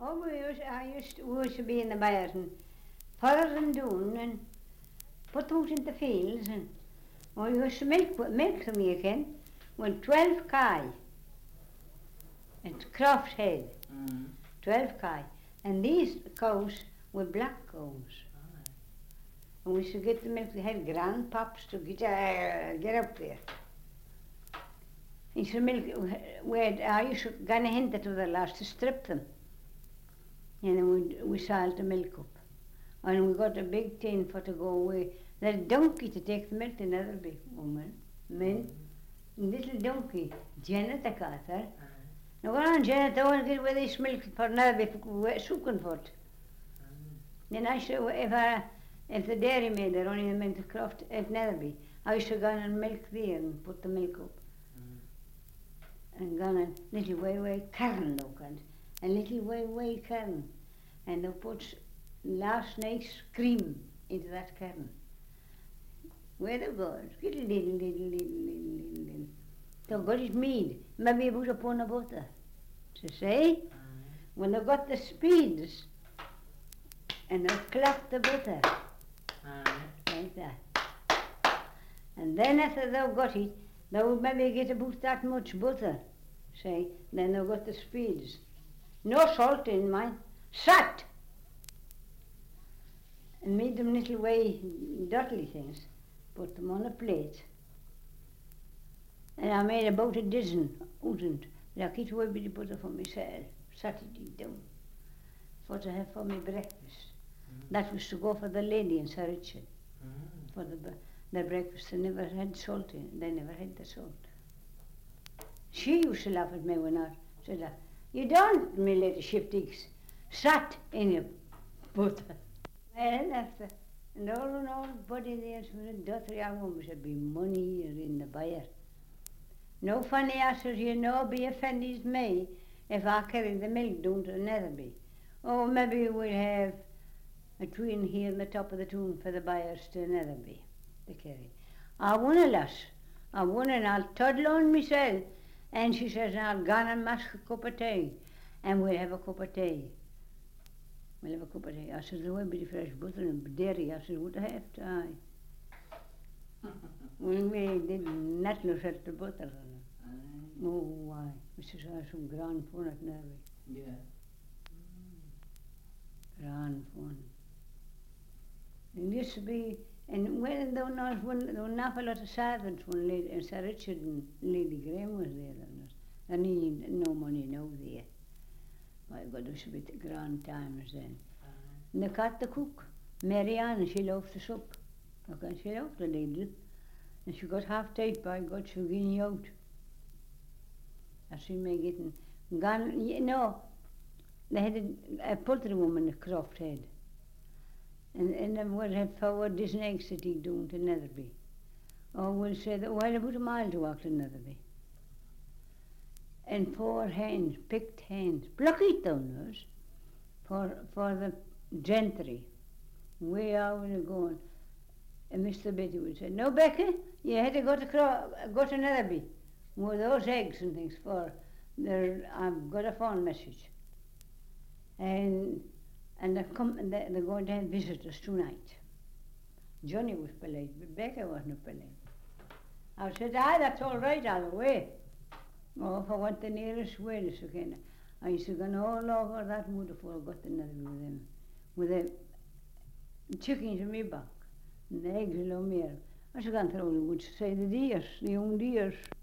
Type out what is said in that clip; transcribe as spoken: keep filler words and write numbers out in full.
Oh, we used, I used, we used to be in the byres and fathers and doing and put those in the fields and we used to milk, milk them again with twelve kye and Croft's Head, Mm. twelve kye. And these cows were black cows. Aye. And we used to get the milk, they had grandpaps to get, uh, get up there. He said milk, we had, I used to go and hint it to the last to strip them. And then we we salt the milk up. And we got a big tin for to go away. The donkey to take the milk to another big woman. Men, little donkey, Janet the cat her. Aye. Now go on Janet, I want to get with this milk for another big sucking for it. Aye. Then I should, if I, if the dairy maid there only meant to croft at Netherby, I used to go and milk there and put the milk up. Mm. And gone and little way way Karen look and a little way way Karen. And they put last night's cream into that Karen. Where they go, little little little little little little. They got it mead, maybe about a pound of butter. To say, Aye. when they got the speeds and they clapped the butter Aye. like that. And then after they got it, they would maybe get about that much butter, say, then they got the speeds. No salt in mine, salt! And made them little way dirty things, put them on a plate. And I made about a dozen, wouldn't, but I keep away with the butter for myself, Saturday down, for to have for my breakfast. Mm. That was to go for the lady in Sir Richard. Mm. For the, b- their breakfast, they never had salt in it, they never had the salt. She used to laugh at me when I said that. You don't, me little shifties, sat in your butter. Well, after, and all and all, body there, so the daughter young woman should be money here in the buyer. No funny asses, you know, be offended me if I carry the milk down to Netherby. Oh, maybe we'll have a twin here in the top of the tune for the buyers to Netherby, to carry. I won a lass. I won and I'll toddle on myself. And she says, I'll go and mash a cup of tea. And we'll have a cup of tea. We'll have a cup of tea. I said, there won't be fresh butter and dairy. I said, would I have to? Aye. When we did not look at the butter. Aye. Oh, why? We said, I have some grand fun at Netherby. Yeah. Grand fun. There used to be, and when there was one, there was an awful lot of servants when Lady, and Sir Richard and Lady Graham was there. And there need no money now there. My God, there should be the grand times then. Aye. And they got the cook, Mary Ann, she loved the soup. Okay, she loved the lady. And she got half tight, by God, she was getting you out. I see me getting gone, you know, they had a, a poultry woman at Croft Head. And, and then would have forward this eggs that he'd doing to Netherby. Or we'll say that, well, about a mile to walk to Netherby. And four hens, picked hens, plucky downers, for, for the gentry. Way out we were going. And Mister Betty would say, no, Becky, you had to go to, Cro- go to Netherby. With those eggs and things for, there, I've got a phone message. And and they come and they, they're going to have visitors tonight. Johnny was polite, but Becca wasn't polite. I said, ah, that's all right, I'll wait. Oh, if I want the nearest way, this again. I used to go all over that wood before I got to Netherby with them. With the chickens in my back, and the eggs along me. I should go through the woods, say the deers, the young deers.